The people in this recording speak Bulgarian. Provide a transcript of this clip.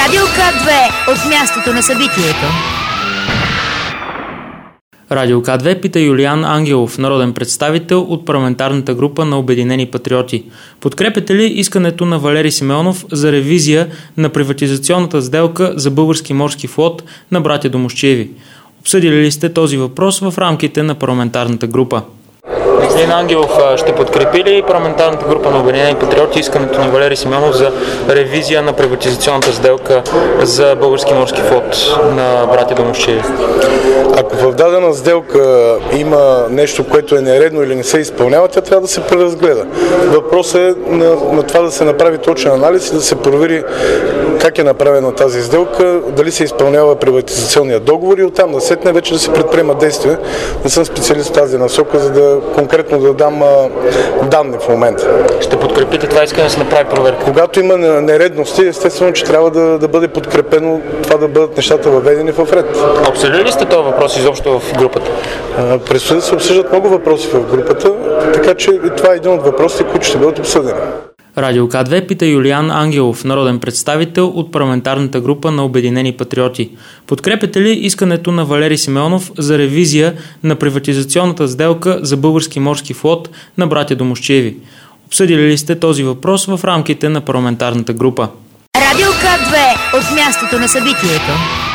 Радио К2 от мястото на събитието. Радио К2 пита Юлиан Ангелов, народен представител от парламентарната група на Обединени патриоти. Подкрепяте ли искането на Валери Симеонов за ревизия на приватизационната сделка за Български морски флот на братя Домусчиеви? Обсъдили ли сте този въпрос в рамките на парламентарната група? Господин Ангелов, ще подкрепи ли парламентарната група на Обединени патриоти искането на Валери Симеонов за ревизия на приватизационната сделка за Български морски флот на братя Домусчиеви? Ако в дадена сделка има нещо, което е нередно или не се изпълнява, тя трябва да се преразгледа. Въпросът е на това да се направи точен анализ и да се провери как е направена тази сделка, дали се изпълнява приватизационния договор и оттам насетне вече да се предприема действия. Не съм специалист в тази насока, за да конкретно да дам данни в момента. Ще подкрепите това искане да се направи проверка? Когато има нередности, естествено, че трябва да бъде подкрепено това да бъдат нещата въведени в ред. Обсъдили ли сте този въпрос изобщо в групата? Предстои да се обсъждат много въпроси в групата, така че това е един от въпросите, които ще бъдат обсъдени. Радио К2 пита Юлиан Ангелов, народен представител от парламентарната група на Обединени патриоти. Подкрепяте ли искането на Валери Симеонов за ревизия на приватизационната сделка за Български морски флот на братя Домусчиеви? Обсъдили ли сте този въпрос в рамките на парламентарната група? Радио К2 от мястото на събитието.